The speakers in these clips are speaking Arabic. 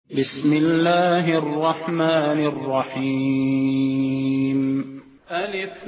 بسم الله الرحمن الرحيم ألف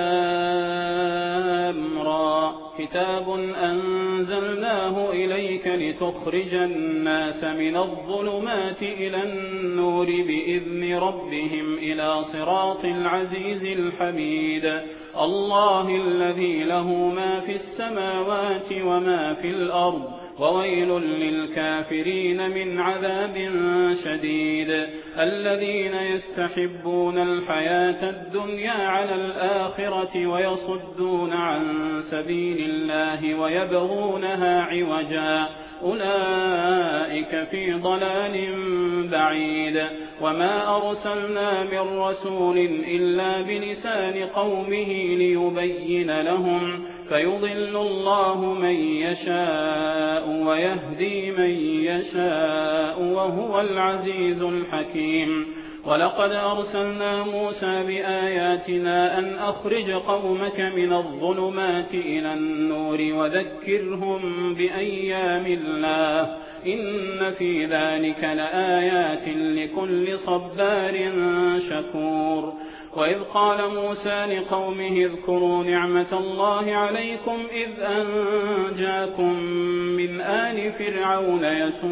لام را كتاب أنزلناه إليك لتخرج الناس من الظلمات إلى النور بإذن ربهم إلى صراط العزيز الحميد الله الذي له ما في السماوات وما في الأرض وويل للكافرين من عذاب شديد الذين يستحبون الحياة الدنيا على الآخرة ويصدون عن سبيل الله ويبغونها عوجا أولئك في ضلال بعيد وما أرسلنا من رسول إلا بلسان قومه ليبين لهم فيضل الله من يشاء ويهدي من يشاء وهو العزيز الحكيم ولقد أرسلنا موسى بآياتنا أن أخرج قومك من الظلمات إلى النور وذكرهم بأيام الله إن في ذلك لآيات لكل صبار شكور وإذ قال موسى لقومه اذكروا نعمة الله عليكم إذ أنجاكم من آل فرعون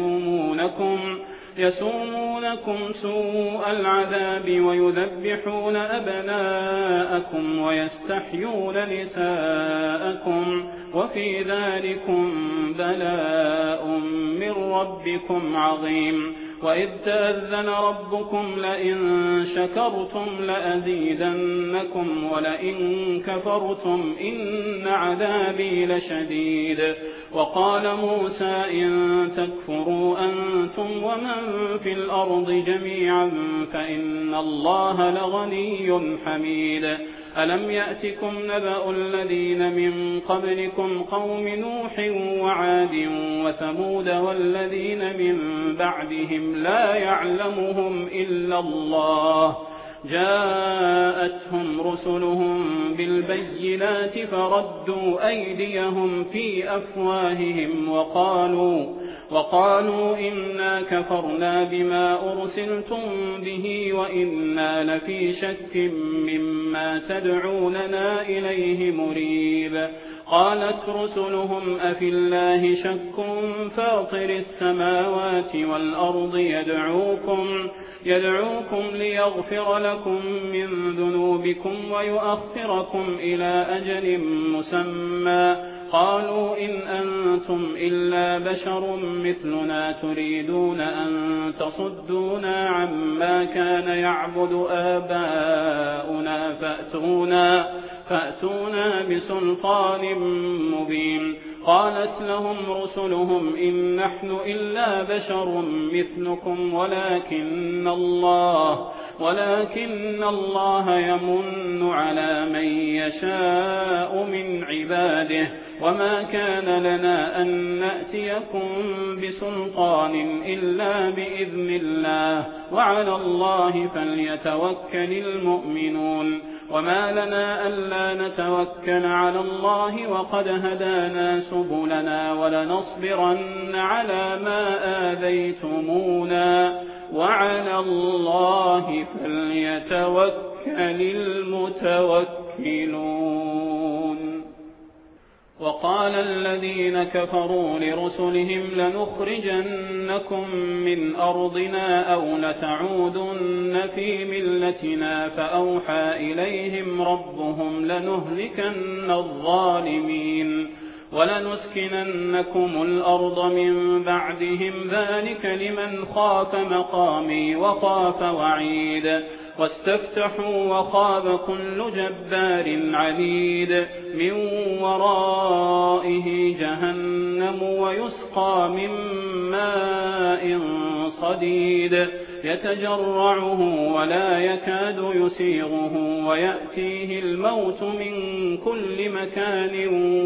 يسومونكم سوء العذاب ويذبحون أبناءكم ويستحيون نساءكم وفي ذلكم بلاء من ربكم عظيم وإذ تأذن ربكم لئن شكرتم لأزيدنكم ولئن كفرتم إن عذابي لشديد وقال موسى إن تكفروا أنتم ومن في الأرض جميعا فإن الله لغني حميد ألم يأتكم نبأ الذين من قبلكم قوم نوح وعاد وثمود والذين من بعدهم لا يعلمهم إلا الله جاءتهم رسلهم بالبينات فردوا أيديهم في أفواههم وقالوا إنا كفرنا بما أرسلتم به وإنا لفي شك مما تدعوننا إليه مريب قالت رسلهم أفي الله شك فاطر السماوات والأرض يدعوكم ليغفر لكم من ذنوبكم ويؤخركم إلى أجل مسمى قالوا إن أنتم إلا بشر مثلنا تريدون أن تصدونا عما كان يعبد آباؤنا فأتونا بسلطان مبين قالت لهم رسلهم إن نحن إلا بشر مثلكم ولكن الله يمن على من يشاء من عباده وما كان لنا أن نأتيكم بسلطان إلا بإذن الله وعلى الله فليتوكل المؤمنون وما لنا ألا نتوكل على الله وقد هدانا سبلنا ولنصبرن على ما آذيتمونا وعلى الله فليتوكل المتوكلون وقال الذين كفروا لرسلهم لنخرجنكم من أرضنا أو لتعودن في ملتنا فأوحى إليهم ربهم لنهلكن الظالمين ولنسكننكم الأرض من بعدهم ذلك لمن خاف مقامي وخاف وعيد واستفتحوا وخاب كل جبار عنيد من ورائه جهنم ويسقى من ماء صديد يتجرعه ولا يكاد يسيغه ويأتيه الموت من كل مكان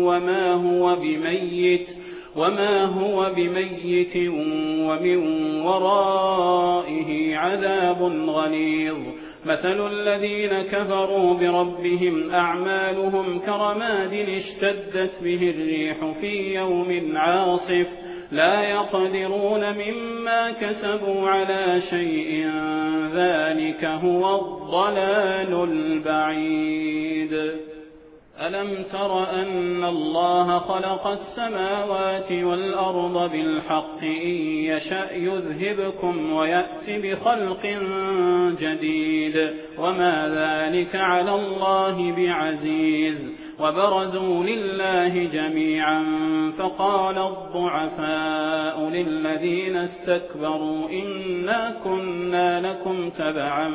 وما هو بميت ومن ورائه عذاب غليظ مثل الذين كفروا بربهم أعمالهم كرماد اشتدت به الريح في يوم عاصف لا يقدرون مما كسبوا على شيء ذلك هو الضلال البعيد ألم تر أن الله خلق السماوات والأرض بالحق إن يشأ يذهبكم ويأت بخلق جديد وما ذلك على الله بعزيز وبرزوا لله جميعا فقال الضعفاء للذين استكبروا إنا كنا لكم تبعا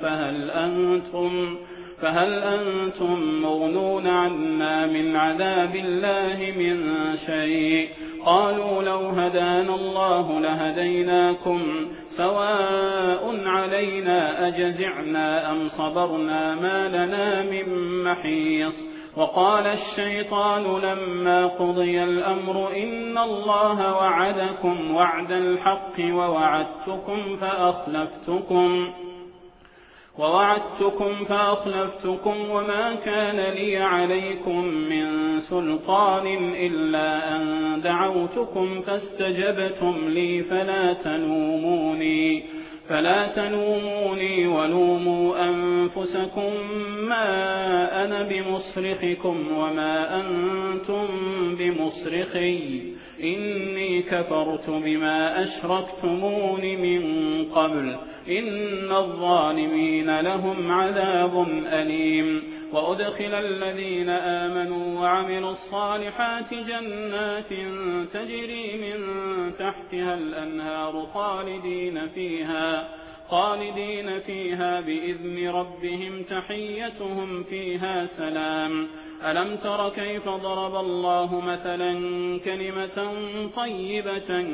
فهل أنتم مغنون عنا من عذاب الله من شيء قالوا لو هدانا الله لهديناكم سواء علينا أجزعنا أم صبرنا ما لنا من محيص وقال الشيطان لما قضي الأمر إن الله وعدكم وعد الحق ووعدتكم فأخلفتكم وما كان لي عليكم من سلطان إلا أن دعوتكم فاستجبتم لي فلا تلوموني ولوموا أنفسكم ما أنا بمصرخكم وما أنتم بمصرخي إني كفرت بما أشركتمون من قبل إن الظالمين لهم عذاب أليم وأدخل الذين آمنوا وعملوا الصالحات جنات تجري من تحتها الأنهار خالدين فيها بإذن ربهم تحيتهم فيها سلام ألم تر كيف ضرب الله مثلا كلمة طيبة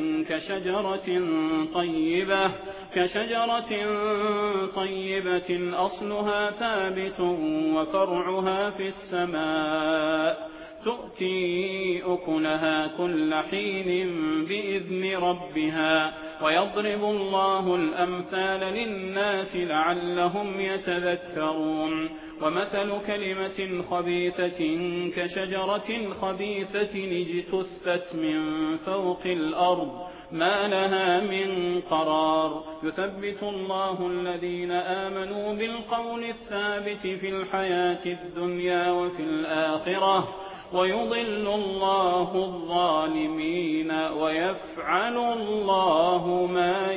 كشجرة طيبة أصلها ثابت وفرعها في السماء تؤتي أكلها كل حين بإذن ربها ويضرب الله الأمثال للناس لعلهم يتذكرون ومثل كلمة خبيثة كشجرة خبيثة اجتثت من فوق الأرض ما لها من قرار يثبت الله الذين آمنوا بالقول الثابت في الحياة الدنيا وفي الآخرة ويضل الله الظالمين ويفعل الله ما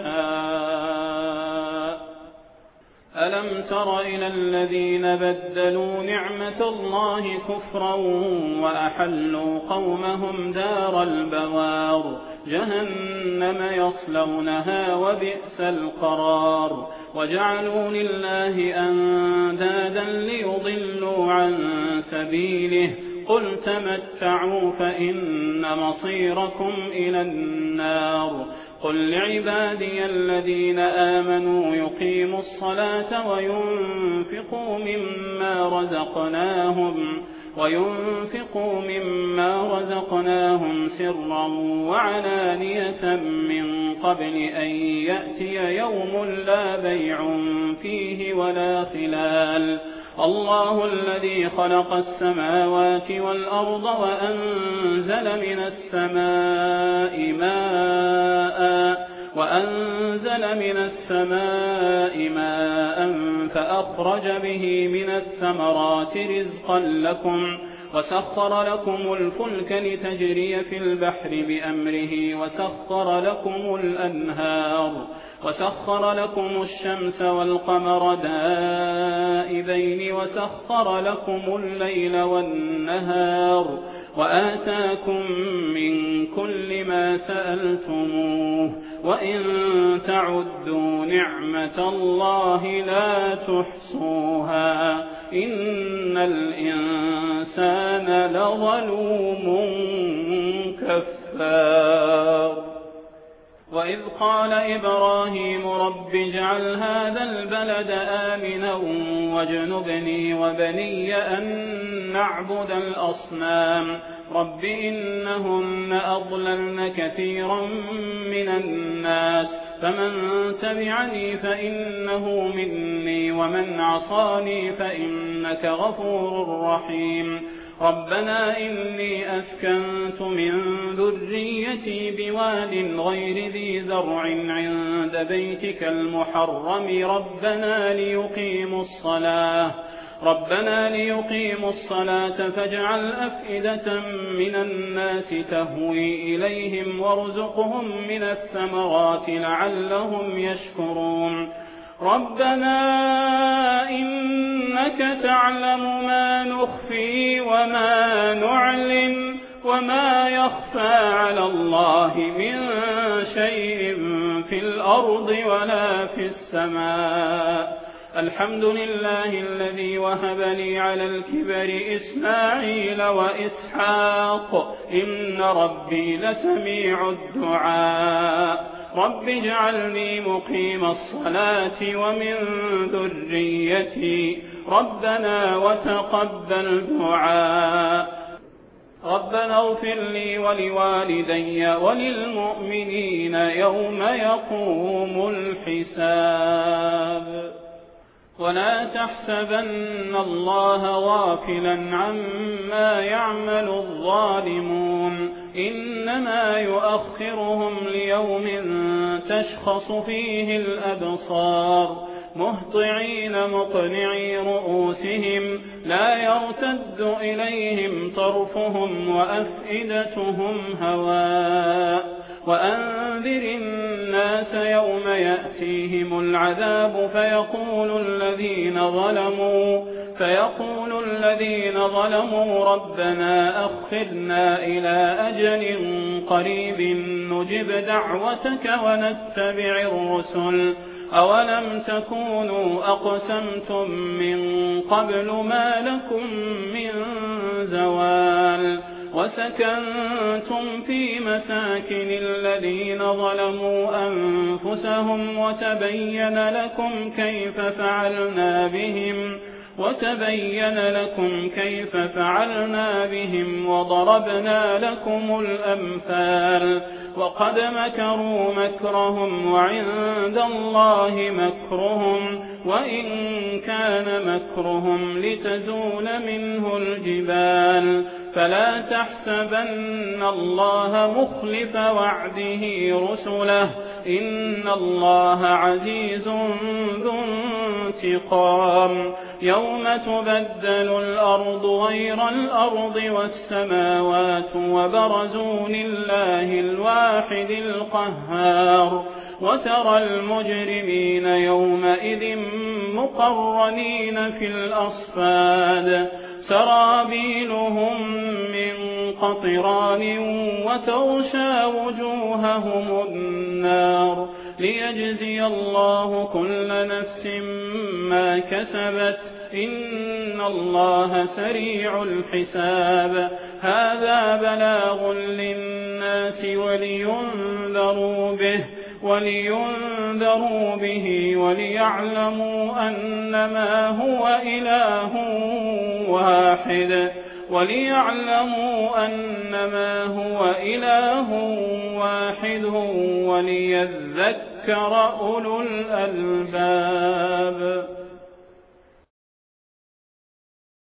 يشاء ألم تر إلى الذين بدلوا نعمة الله كفرا وأحلوا قومهم دار البوار جهنم يصلونها وبئس القرار وجعلوا لله أندادا ليضلوا عن سبيله قل تمتعوا فإن مصيركم إلى النار قل لعبادي الذين آمنوا يقيموا الصلاة وينفقوا مما رزقناهم سرا وعلانية من قبل أن يأتي يوم لا بيع فيه ولا خلال الله الذي خلق السماوات والأرض وأنزل من السماء ماء فأخرج به من الثمرات رزقا لكم وسخر لكم الفلك لتجري في البحر بأمره وسخر لكم الأنهار وسخر لكم الشمس والقمر دائبين وسخر لكم الليل والنهار وآتاكم من كل ما سألتموه وإن تعدوا نعمة الله لا تحصوها إن الإنسان لظلوم كفار وإذ قال إبراهيم رب اجعل هذا البلد آمنا واجنبني وبني أن نعبد الأصنام رب إنهن أضللن كثيرا من الناس فمن تبعني فإنه مني ومن عصاني فإنك غفور رحيم ربنا إني أسكنت من ذريتي بواد غير ذي زرع عند بيتك المحرم ربنا ليقيموا الصلاة فاجعل أفئدة من الناس تهوي إليهم وارزقهم من الثمرات لعلهم يشكرون ربنا إنك تعلم ما نخفي وما نعلن وما يخفى على الله من شيء في الأرض ولا في السماء الحمد لله الذي وهب لي على الكبر إسماعيل وإسحاق إن ربي لسميع الدعاء رب اجعلني مقيم الصلاة ومن ذريتي ربنا وتقبل دعاء ربنا اغفر لي ولوالدي وللمؤمنين يوم يقوم الحساب ولا تحسبن الله غافلا عما يعمل الظالمون إنما يؤخرهم ليوم تشخص فيه الأبصار مهطعين مقنعي رؤوسهم لا يرتد إليهم طرفهم وأفئدتهم هواء وأنذر الناس يوم يأتيهم العذاب فيقول الذين ظلموا ربنا أخرنا إلى أجل قريب نجب دعوتك ونتبع الرسل أولم تكونوا أقسمتم من قبل ما لكم من زوال وسكنتم في مساكن الذين ظلموا أنفسهم وتبين لكم كيف فعلنا بهم وضربنا لكم الأمثال وقد مكروا مكرهم وعند الله مكرهم وإن كان مكرهم لتزول منه الجبال فلا تحسبن الله مخلف وعده رسله إن الله عزيز ذو انتقام يوم تبدل الأرض غير الأرض والسماوات وبرزوا لله الواحد القهار وترى المجرمين يومئذ مقرنين في الأصفاد سرابيلهم من قطران وتغشى وجوههم النار ليجزي الله كل نفس ما كسبت إن الله سريع الحساب هذا بلاغ للناس ولينذروا به وليعلموا أنما هو إله واحد وليذكر أولو الألباب